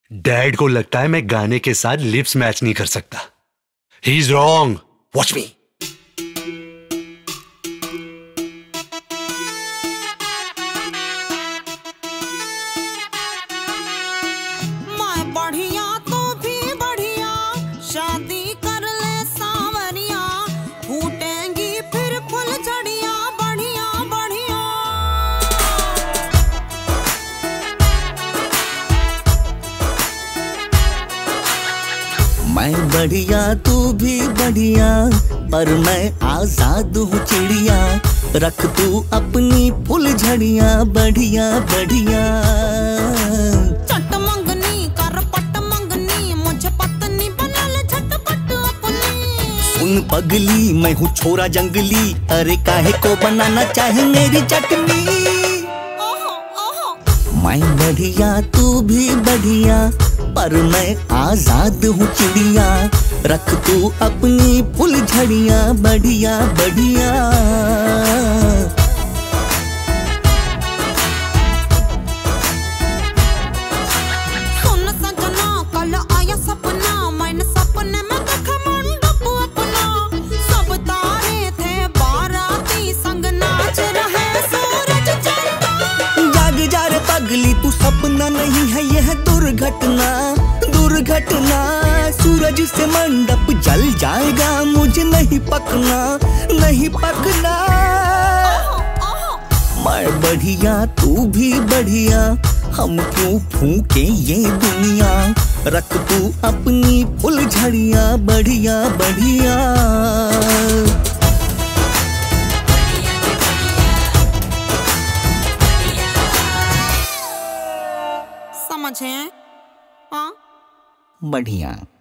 Dad को लगता है मैं गाने के साथ लिप्स मैच नहीं कर सकता। He is wrong, watch me. मैं बढ़िया तो भी बढ़िया, शादी कर ले सावरिया, फूटेंगी फिर फुल झड़िया, बढ़िया बढ़िया। मैं बढ़िया तू भी बढ़िया, पर मैं आजाद हूँ चिड़िया, रख तू अपनी फुल झड़िया, बढ़िया बढ़िया। चट मंगनी कर पट मंगनी, मुझे पत्नी बना ले झटपट अपनी। सुन पगली मैं हूँ छोरा जंगली, अरे काहे को बनाना चाहे मेरी चटनी। ओहो ओहो। मैं बढ़िया तू भी बढ़िया, पर मैं आजाद हूँ चिड़िया, रख तू अपनी फुल झड़िया, बढ़िया बढ़िया। सुन सजना कल आया सपना, मैंने सपने में देखा मंडप अपना, सब तारे थे बाराती, संग नाच रहे सूरज चंदा। जाग जा रे पगली तू, सपना नहीं है यह दुर्घटना, दुर्घटना। सूरज से मंडप जल जाएगा, मुझे नहीं पकना, नहीं पकना। मैं बढ़िया तू भी बढ़िया, हम क्यों फूके ये दुनिया, रख तू अपनी फुल झड़िया, बढ़िया बढ़िया। समझे? हाँ बढ़िया।